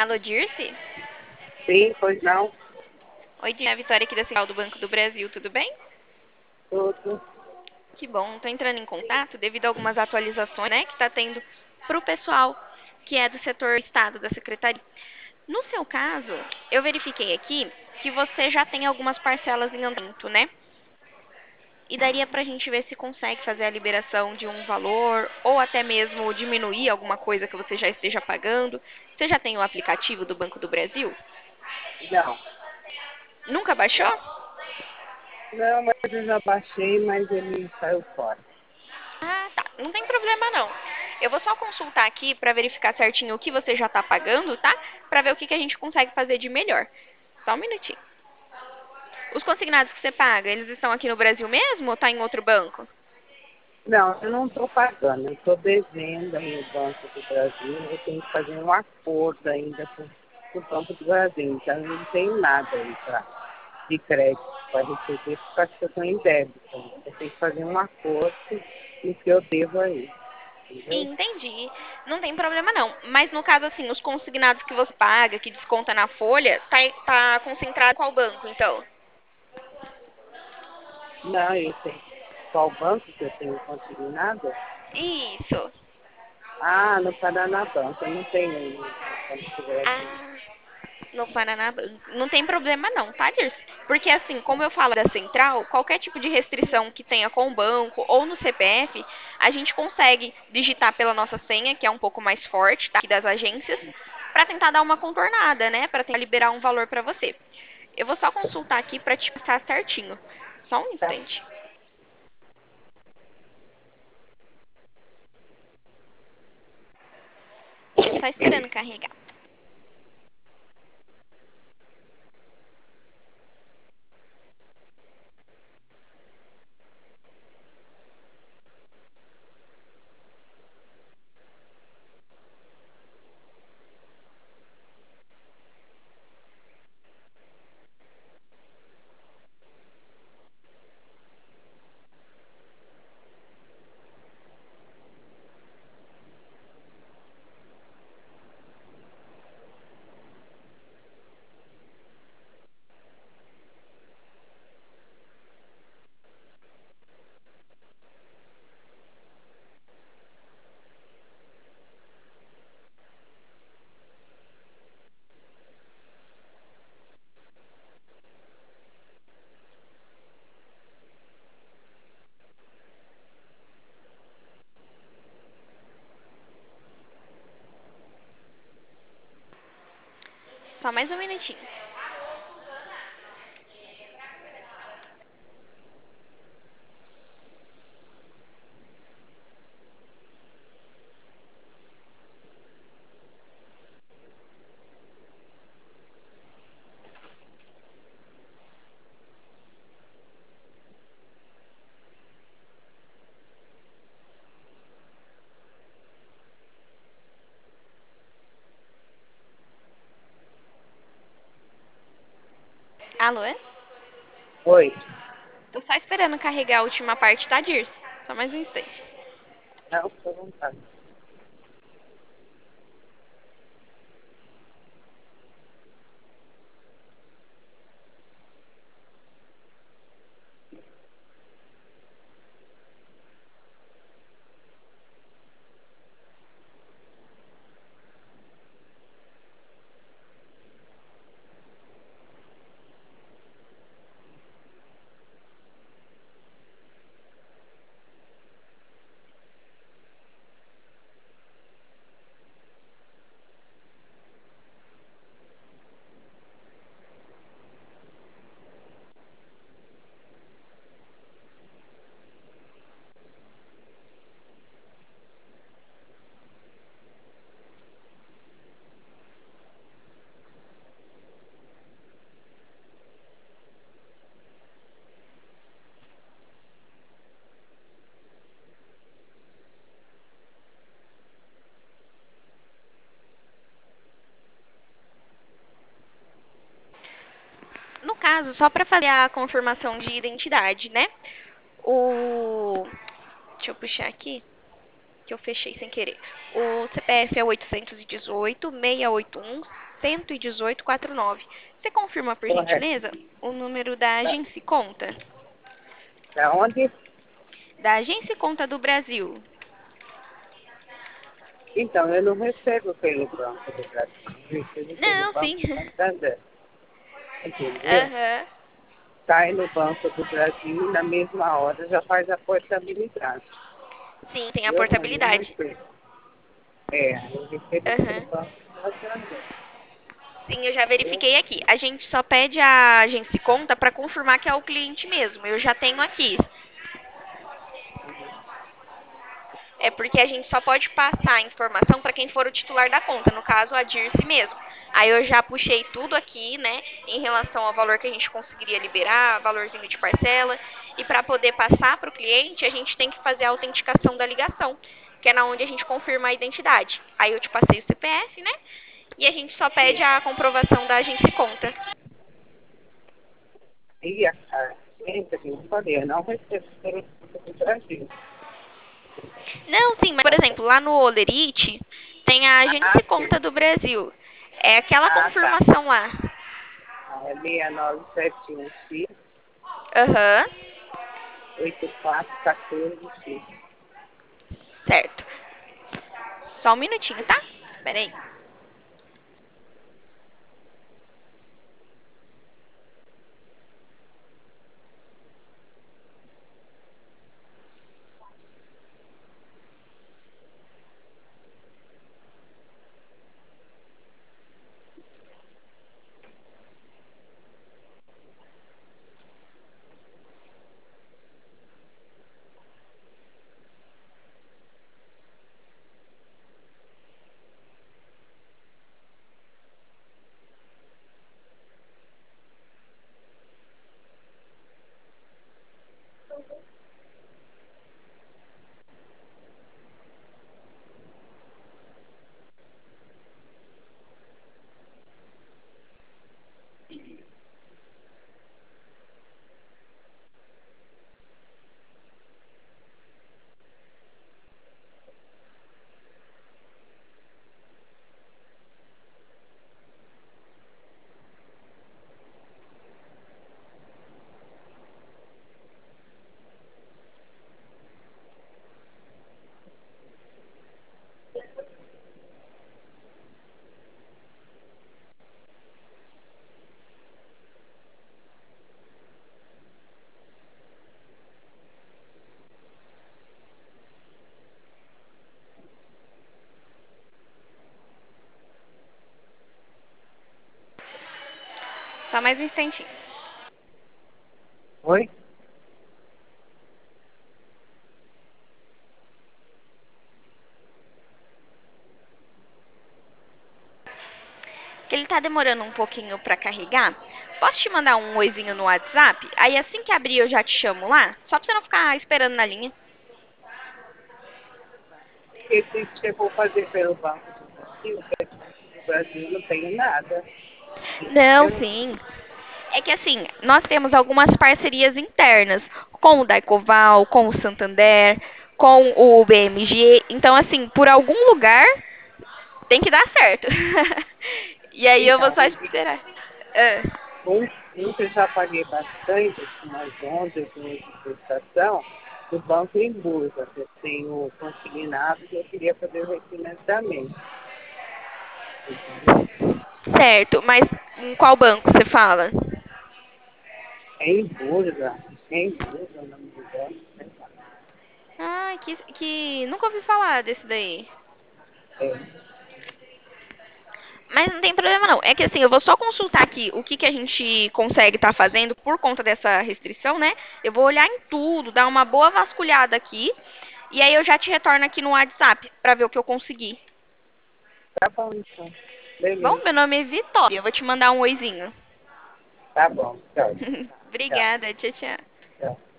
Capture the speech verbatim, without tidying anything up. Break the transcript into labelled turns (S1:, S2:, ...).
S1: Alô, Dirce?
S2: Sim, pois não,
S1: Oi, Dina, a Vitória aqui da Central do Banco do Brasil, tudo bem?
S2: tudo.
S1: Que bom, estou entrando em contato devido a algumas atualizações, né, que está tendo para o pessoal que é do setor Estado da Secretaria. No seu caso, eu verifiquei aqui que você já tem algumas parcelas em andamento, né? E daria para a gente ver se consegue fazer a liberação de um valor ou até mesmo diminuir alguma coisa que você já esteja pagando. Você já tem o aplicativo do Banco do Brasil?
S2: Não,
S1: Nunca baixou?
S2: não, mas eu já baixei, mas ele saiu fora.
S1: Ah, tá. Não tem problema não. Eu vou só consultar aqui para verificar certinho o que você já está pagando, tá? Para ver o que, que a gente consegue fazer de melhor. Só um minutinho. Os consignados que você paga, eles estão aqui no Brasil mesmo ou tá em outro banco?
S2: Não, eu não estou pagando, eu estou devendo aí o Banco do Brasil, eu tenho que fazer um acordo ainda com, com o Banco do Brasil, então eu não tenho nada aí pra, de crédito para receber, porque acho que eu estou em débito. Eu tenho que fazer um acordo no que eu devo aí, entendeu?
S1: Entendi. Não tem problema não. Mas no caso assim, os consignados que você paga, que desconta na folha, tá, tá concentrado em qual banco, então?
S2: Não, eu tenho. Qual banco que eu tenho consignado?
S1: Isso.
S2: Ah, no Paraná Banco, eu não tenho aí no Banco do Brasil.
S1: Ah, no Paraná Banco. Não tem problema não, tá, Dirce? Porque assim, como eu falo da central, qualquer tipo de restrição que tenha com o banco ou no C P F, a gente consegue digitar pela nossa senha, que é um pouco mais forte, tá, aqui das agências, para tentar dar uma contornada, né, para tentar liberar um valor para você. Eu vou só consultar aqui para te passar certinho. Só um
S2: Tá.
S1: instante. Só esperando carregar. Só mais um minutinho. Alô?
S2: Oi.
S1: Tô só esperando carregar a última parte, tá, Dirce? Só mais um instante.
S2: Não, fica à vontade.
S1: No caso, só para fazer a confirmação de identidade, né? O. Deixa eu puxar aqui, que eu fechei sem querer. O C P F é oitocentos e dezoito, seiscentos e oitenta e um, um oito oito quatro nove. Você confirma, por
S2: Correto.
S1: gentileza, o número da
S2: Da,
S1: Agência Conta?
S2: da onde?
S1: Da Agência Conta do Brasil.
S2: Então, eu não recebo pelo Banco do Brasil, eu recebo pelo
S1: Não,
S2: Banco
S1: sim.
S2: Santander, entendeu?
S1: Aham.
S2: Sai no Banco do Brasil e na mesma hora já faz a portabilidade.
S1: Sim, tem a
S2: Eu, eu não
S1: portabilidade.
S2: recebo. É, eu recebo pelo
S1: Aham.
S2: Banco Santander.
S1: Sim, eu já
S2: Entendeu?
S1: verifiquei aqui. A gente só pede a Agência Conta para confirmar que é o cliente mesmo. Eu já tenho aqui. É porque a gente só pode passar a informação para quem for o titular da conta, no caso a Dirce mesmo. Aí eu já puxei tudo aqui, né, em relação ao valor que a gente conseguiria liberar, valorzinho de parcela, e para poder passar para o cliente, a gente tem que fazer a autenticação da ligação, que é na onde a gente confirma a identidade. Aí eu te passei o C P F, né, e a gente só pede
S2: Sim.
S1: a comprovação da agência conta.
S2: E a, a gente, como eu falei, eu não recebo pelo Banco do Brasil.
S1: Não, sim, mas por exemplo, lá no Olerite tem a
S2: Ah,
S1: agência
S2: sim.
S1: conta do Brasil. É aquela
S2: Ah, tá.
S1: confirmação lá.
S2: Ah, é seis nove sete um X
S1: Aham,
S2: oito quatro um quatro X.
S1: certo. Só um minutinho, tá? Espera aí. Só mais um instantinho.
S2: Oi?
S1: Que ele tá demorando um pouquinho pra carregar. Posso te mandar um oizinho no WhatsApp? Aí assim que abrir eu já te chamo lá. Só pra você não ficar esperando na linha.
S2: Porque se eu for fazer pelo Banco do Brasil, pelo Banco do Brasil não tenho nada.
S1: Não,
S2: Entendeu?
S1: sim. É que assim, nós temos algumas parcerias internas com o Daicoval, com o Santander, com o B M G. Então, assim, por algum lugar tem que dar certo. E aí eu vou
S2: Então,
S1: só esperar. Ah,
S2: um, um que eu já paguei bastante, umas onze ou doze de prestação, do Banco em Bursa, que eu tenho consignado que eu queria fazer o refinanciamento. Entendeu?
S1: certo, mas em qual banco você fala?
S2: É em Bursa, é em Bursa, não me engano. Né?
S1: Ah, que, que nunca ouvi falar desse daí.
S2: É,
S1: Mas não tem problema não. É que assim, eu vou só consultar aqui o que, que a gente consegue estar fazendo por conta dessa restrição, né? Eu vou olhar em tudo, dar uma boa vasculhada aqui. E aí eu já te retorno aqui no WhatsApp pra ver o que eu consegui.
S2: tá bom, então.
S1: Bom,
S2: Beleza.
S1: meu nome é Vitória. Eu vou te mandar um oizinho.
S2: Tá bom. Tchau. Tchau.
S1: Obrigada, tchau, tchau.
S2: Tchau.